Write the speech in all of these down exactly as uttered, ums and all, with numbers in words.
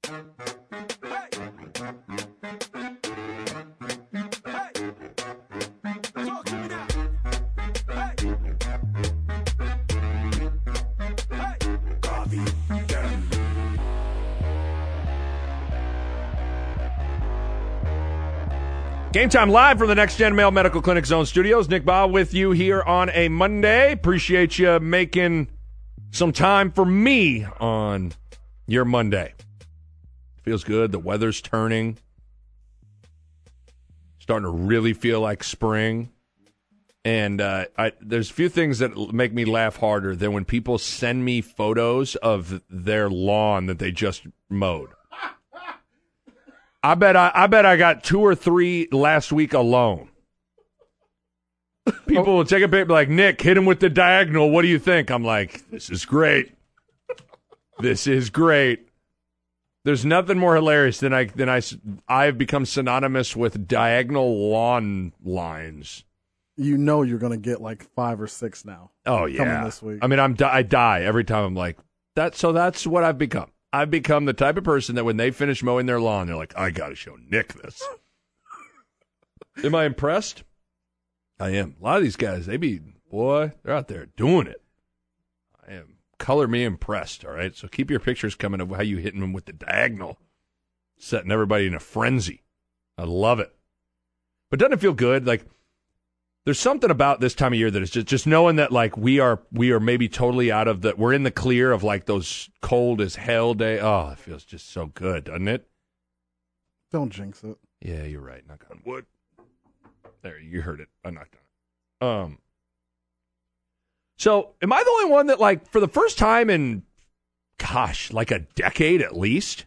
Game Time live from the Next Gen Male Medical Clinic Zone Studios. Nick Baugh with you here on a Monday. Appreciate you making some time for me on your Monday. Feels good. The weather's turning. Starting to really feel like spring. And uh, I, there's a few things that make me laugh harder than when people send me photos of their lawn that they just mowed. I bet I, I bet I got two or three last week alone. People will take a picture like, Nick, hit him with the diagonal. What do you think? I'm like, this is great. This is great. There's nothing more hilarious than I than I I've become synonymous with diagonal lawn lines. You know you're gonna get like five or six now. Oh yeah, coming this week. I mean, I'm I die every time. I'm like that. So that's what I've become. I've become the type of person that when they finish mowing their lawn, they're like, I got to show Nick this. Am I impressed? I am. A lot of these guys, they be, boy, they're out there doing it. I am. Color me impressed, all right? So keep your pictures coming of how you hitting them with the diagonal, setting everybody in a frenzy. I love it. But doesn't it feel good? Like, there's something about this time of year that is just, just knowing that, like, we are we are maybe totally out of the, we're in the clear of, like, those cold as hell day. Oh, it feels just so good, doesn't it? Don't jinx it. Yeah, you're right. Knock on wood. There, you heard it. I knocked on it. Um. So, am I the only one that, like, for the first time in, gosh, like a decade at least,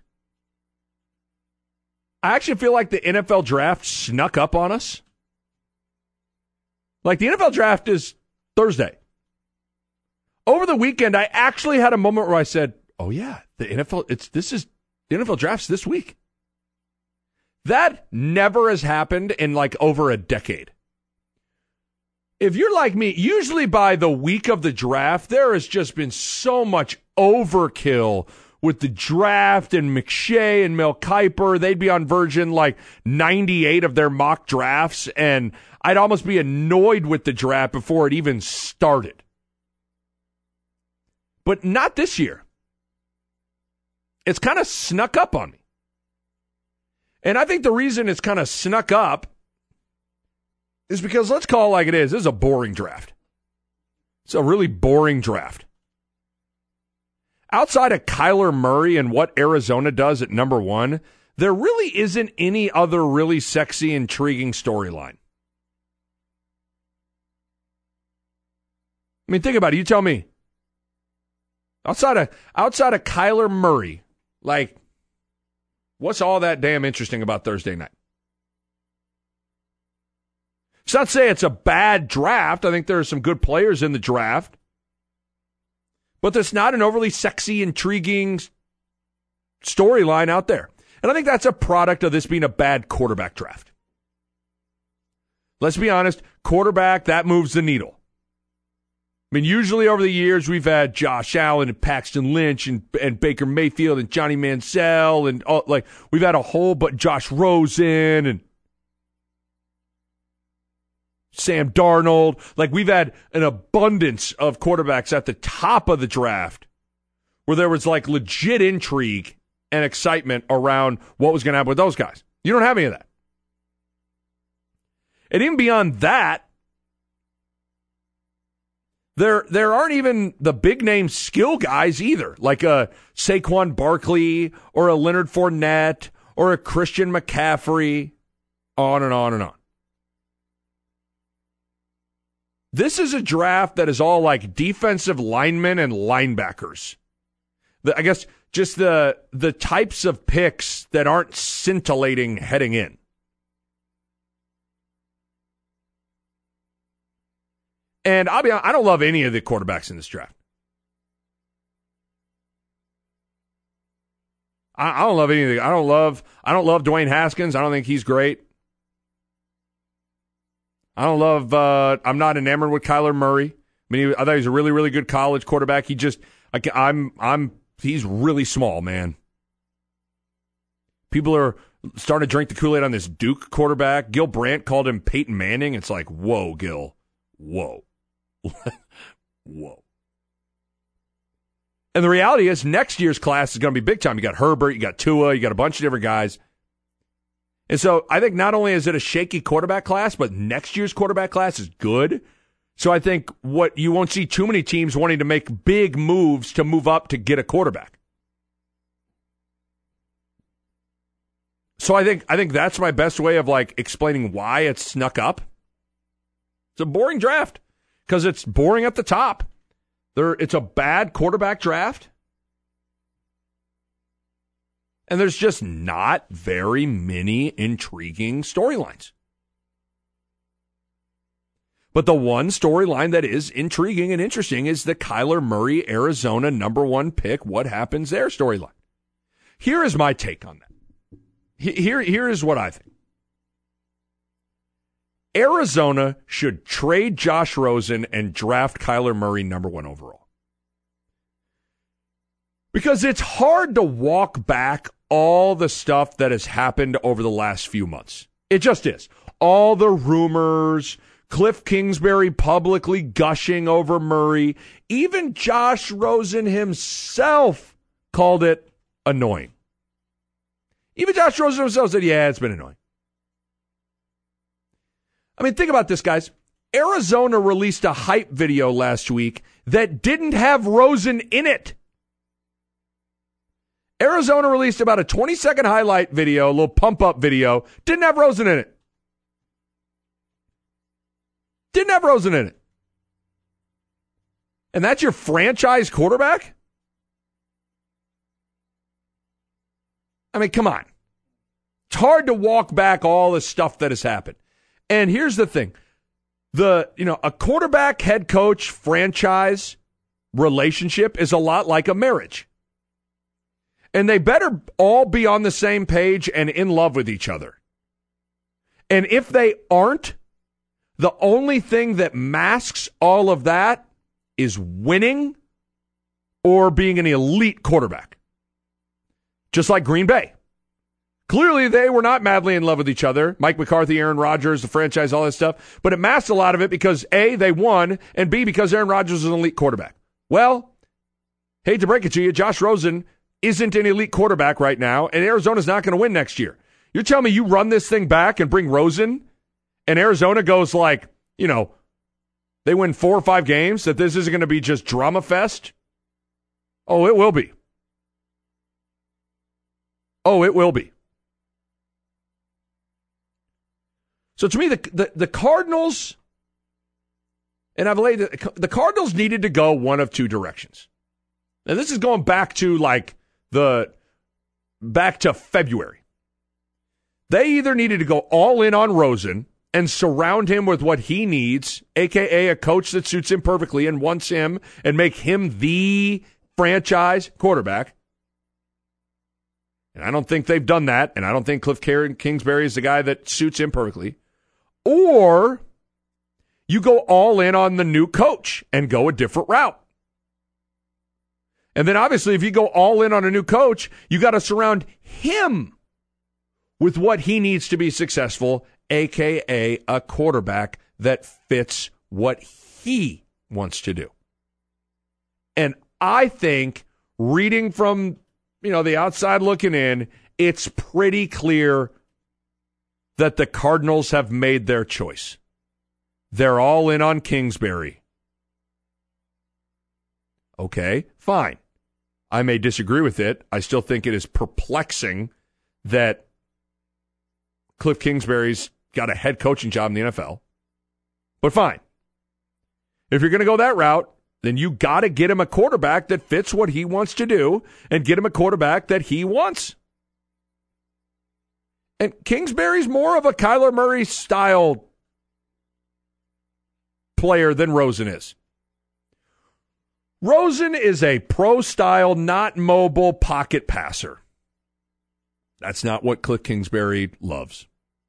I actually feel like the N F L draft snuck up on us? Like, the N F L draft is Thursday. Over the weekend, I actually had a moment where I said, oh, yeah, the N F L, it's this is, the N F L draft's this week. That never has happened in, like, over a decade. If you're like me, usually by the week of the draft, there has just been so much overkill with the draft and McShay and Mel Kiper. They'd be on version, like, ninety-eight of their mock drafts, and I'd almost be annoyed with the draft before it even started. But not this year. It's kind of snuck up on me. And I think the reason it's kind of snuck up is because, let's call it like it is, this is a boring draft. It's a really boring draft. Outside of Kyler Murray and what Arizona does at number one, there really isn't any other really sexy, intriguing storyline. I mean, think about it. You tell me. Outside of outside of Kyler Murray, like, what's all that damn interesting about Thursday night? It's not to say it's a bad draft. I think there are some good players in the draft. But there's not an overly sexy, intriguing storyline out there. And I think that's a product of this being a bad quarterback draft. Let's be honest, quarterback, that moves the needle. I mean, usually over the years, we've had Josh Allen and Paxton Lynch and, and Baker Mayfield and Johnny Manziel and all, like, we've had a whole, but Josh Rosen and Sam Darnold. Like, we've had an abundance of quarterbacks at the top of the draft where there was, like, legit intrigue and excitement around what was going to happen with those guys. You don't have any of that. And even beyond that, There there aren't even the big-name skill guys either, like a Saquon Barkley or a Leonard Fournette or a Christian McCaffrey, on and on and on. This is a draft that is all like defensive linemen and linebackers. The, I guess just the the types of picks that aren't scintillating heading in. And I'll be honest, I don't love any of the quarterbacks in this draft. I, I don't love any of the. I don't love. I don't love Dwayne Haskins. I don't think he's great. I don't love. Uh, I'm not enamored with Kyler Murray. I mean, he, I thought he was a really, really good college quarterback. He just. I, I'm. I'm. He's really small, man. People are starting to drink the Kool-Aid on this Duke quarterback. Gil Brandt called him Peyton Manning. It's like, whoa, Gil. Whoa. Whoa. And the reality is next year's class is going to be big time. You got Herbert, you got Tua, you got a bunch of different guys. And so I think not only is it a shaky quarterback class, but next year's quarterback class is good. So I think what you won't see too many teams wanting to make big moves to move up to get a quarterback. So I think I think that's my best way of like explaining why it's snuck up. It's a boring draft because it's boring at the top. There, it's a bad quarterback draft. And there's just not very many intriguing storylines. But the one storyline that is intriguing and interesting is the Kyler Murray, Arizona number one pick. What happens there storyline? Here is my take on that. Here, here is what I think. Arizona should trade Josh Rosen and draft Kyler Murray number one overall. Because it's hard to walk back all the stuff that has happened over the last few months. It just is. All the rumors, Cliff Kingsbury publicly gushing over Murray. Even Josh Rosen himself called it annoying. Even Josh Rosen himself said, yeah, it's been annoying. I mean, think about this, guys. Arizona released a hype video last week that didn't have Rosen in it. Arizona released about a twenty-second highlight video, a little pump-up video. Didn't have Rosen in it. Didn't have Rosen in it. And that's your franchise quarterback? I mean, come on. It's hard to walk back all the stuff that has happened. And here's the thing. The, you know, a quarterback, head coach, franchise relationship is a lot like a marriage. And they better all be on the same page and in love with each other. And if they aren't, the only thing that masks all of that is winning or being an elite quarterback. Just like Green Bay. Clearly, they were not madly in love with each other. Mike McCarthy, Aaron Rodgers, the franchise, all that stuff. But it masked a lot of it because, A, they won, and B, because Aaron Rodgers is an elite quarterback. Well, hate to break it to you, Josh Rosen isn't an elite quarterback right now, and Arizona's not going to win next year. You're telling me you run this thing back and bring Rosen, and Arizona goes like, you know, they win four or five games, that this isn't going to be just drama fest? Oh, it will be. Oh, it will be. So to me, the, the, the Cardinals, and I've laid the, the Cardinals needed to go one of two directions. And this is going back to like the, back to February. They either needed to go all in on Rosen and surround him with what he needs, a k a a coach that suits him perfectly and wants him and make him the franchise quarterback. And I don't think they've done that, and I don't think Cliff Kingsbury is the guy that suits him perfectly. Or you go all in on the new coach and go a different route. And then obviously if you go all in on a new coach, you got to surround him with what he needs to be successful, a k a a quarterback that fits what he wants to do. And I think reading from, you know, the outside looking in, it's pretty clear that the Cardinals have made their choice. They're all in on Kingsbury. Okay, fine. I may disagree with it. I still think it is perplexing that Cliff Kingsbury's got a head coaching job in the N F L. But fine. If you're going to go that route, then you got to get him a quarterback that fits what he wants to do and get him a quarterback that he wants. And Kingsbury's more of a Kyler Murray style player than Rosen is. Rosen is a pro-style, not mobile pocket passer. That's not what Cliff Kingsbury loves.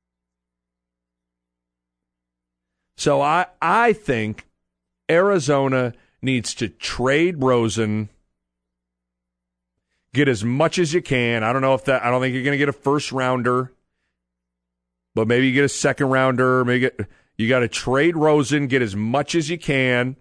So I, I think Arizona needs to trade Rosen, get as much as you can. I don't know if that, I don't think you're going to get a first rounder, but maybe you get a second rounder. Maybe get, you got to trade Rosen, get as much as you can,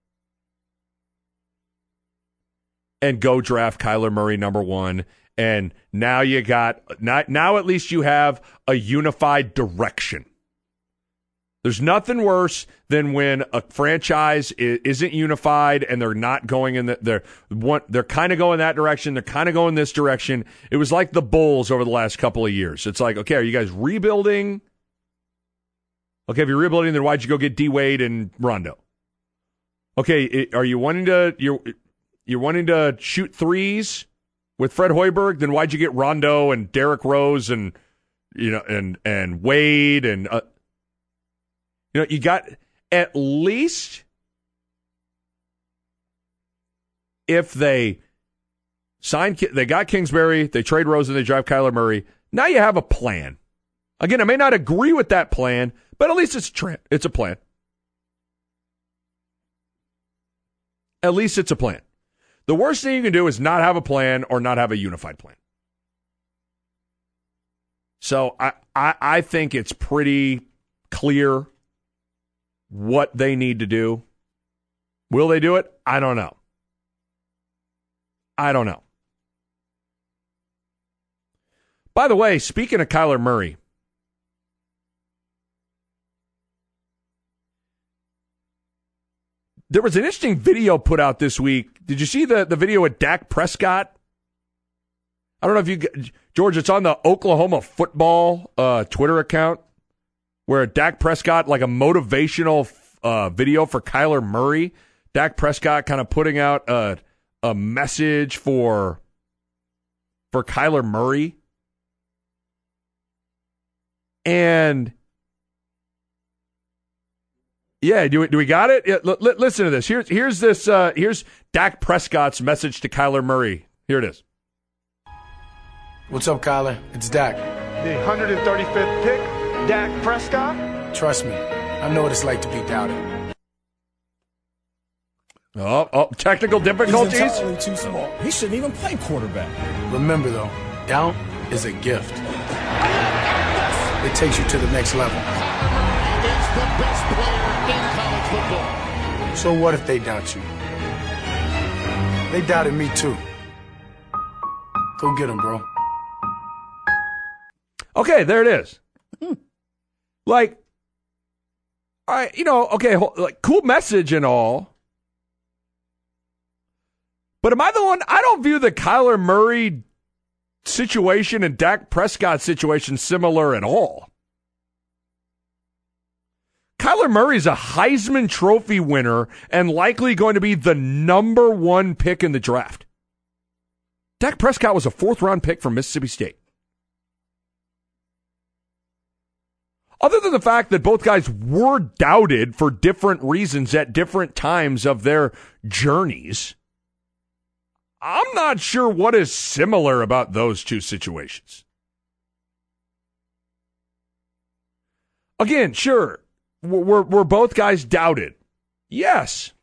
and go draft Kyler Murray number one. And now you got, now, now at least you have a unified direction. There's nothing worse than when a franchise isn't unified and they're not going in the, they're one, they're kind of going that direction, they're kind of going this direction. It was like the Bulls over the last couple of years. It's like, okay, are you guys rebuilding? Okay, if you're rebuilding, then why'd you go get D Wade and Rondo? Okay, are you wanting to you're you're wanting to shoot threes with Fred Hoiberg? Then why'd you get Rondo and Derrick Rose and you know and and Wade and uh, You know, you got at least if they sign, they got Kingsbury, they trade Rosen, they drive Kyler Murray. Now you have a plan. Again, I may not agree with that plan, but at least it's a trend. It's a plan. At least it's a plan. The worst thing you can do is not have a plan or not have a unified plan. So I, I, I think it's pretty clear what they need to do. Will they do it? I don't know. I don't know. By the way, speaking of Kyler Murray, there was an interesting video put out this week. Did you see the, the video with Dak Prescott? I don't know if you, George, it's on the Oklahoma football uh, Twitter account, where Dak Prescott, like a motivational uh, video for Kyler Murray. Dak Prescott kind of putting out a, a message for, for Kyler Murray. And, yeah, do we, do we got it? Yeah, l- l- listen to this. Here's, here's this. Uh, here's Dak Prescott's message to Kyler Murray. Here it is. What's up, Kyler? It's Dak. The one hundred thirty-fifth pick. Dak Prescott? Trust me, I know what it's like to be doubted. Oh, oh, technical difficulties? He's entirely too small. He shouldn't even play quarterback. Remember, though, doubt is a gift. It takes you to the next level. Is the best player in college football. So what if they doubt you? They doubted me, too. Go get them, bro. Okay, there it is. Like, I, you know, okay, like cool message and all. But am I the one? I don't view the Kyler Murray situation and Dak Prescott situation similar at all. Kyler Murray's a Heisman Trophy winner and likely going to be the number one pick in the draft. Dak Prescott was a fourth round pick from Mississippi State. Other than the fact that both guys were doubted for different reasons at different times of their journeys, I'm not sure what is similar about those two situations. Again, sure, we're, we're both guys doubted. Yes.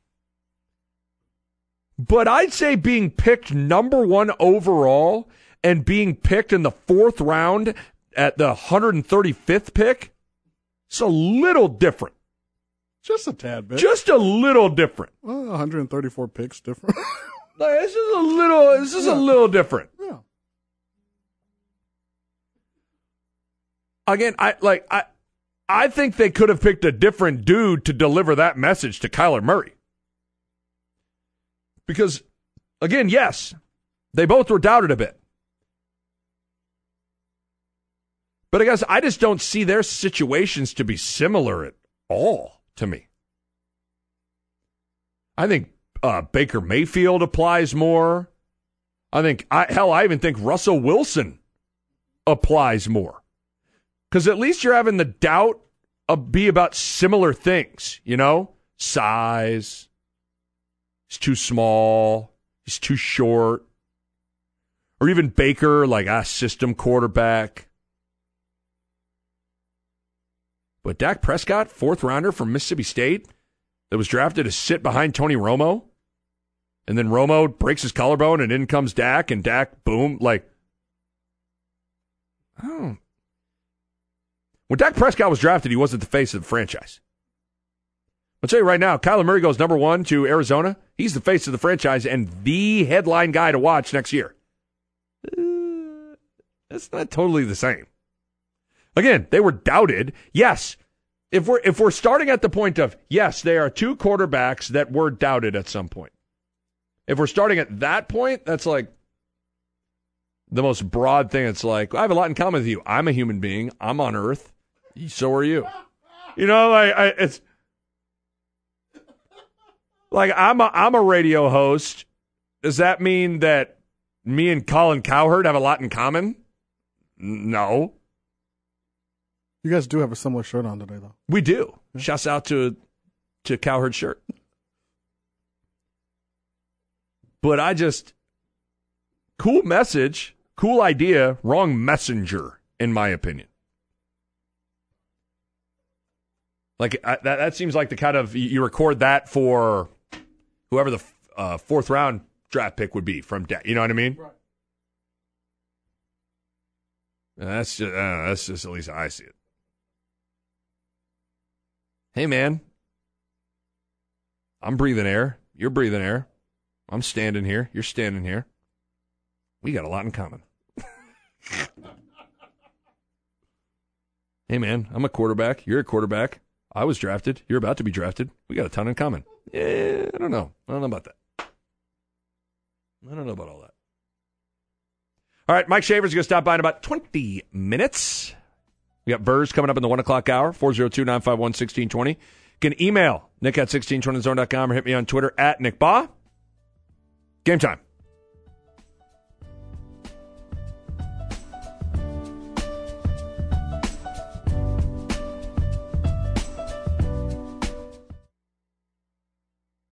But I'd say being picked number one overall and being picked in the fourth round at the one hundred thirty-fifth pick, it's a little different. Just a tad bit. Just a little different. Well, one hundred thirty-four picks different. Like, this is a little. This is yeah. a little different. Yeah. Again, I like. I. I think they could have picked a different dude to deliver that message to Kyler Murray. Because, again, yes, they both were doubted a bit. But I guess I just don't see their situations to be similar at all to me. I think uh, Baker Mayfield applies more. I think, I, hell, I even think Russell Wilson applies more. Because at least you're having the doubt of be about similar things, you know? Size. He's too small. He's too short. Or even Baker, like a system quarterback. But Dak Prescott, fourth rounder from Mississippi State, that was drafted to sit behind Tony Romo And then Romo breaks his collarbone, and in comes Dak, and Dak, boom, like, oh. When Dak Prescott was drafted, he wasn't the face of the franchise. I'll tell you right now, Kyler Murray goes number one to Arizona. He's the face of the franchise and the headline guy to watch next year. Uh, that's not totally the same. Again, they were doubted. Yes, if we're if we're starting at the point of, yes, they are two quarterbacks that were doubted at some point. If we're starting at that point, that's like the most broad thing. It's like, I have a lot in common with you. I'm a human being. I'm on Earth. So are you. You know, like I, it's like I'm a I'm a radio host. Does that mean that me and Colin Cowherd have a lot in common? No. You guys do have a similar shirt on today, though. We do. Yeah. Shouts out to to Cowherd's shirt. But I just cool message, cool idea, wrong messenger, in my opinion. Like I, that, that seems like the kind of you record that for whoever the uh, fourth round draft pick would be from Dak. You know what I mean? Right. That's just, uh, that's just at least how I see it. Hey man, I'm breathing air. You're breathing air. I'm standing here. You're standing here. We got a lot in common. Hey man, I'm a quarterback. You're a quarterback. I was drafted. You're about to be drafted. We got a ton in common. Yeah, I don't know. I don't know about that. I don't know about all that. All right, Mike Shaver's going to stop by in about twenty minutes. We got Verz coming up in the one o'clock hour, four oh two, nine five one, one six two zero. You can email Nick at sixteen twenty zone dot com or hit me on Twitter at Nick Baugh. Game time.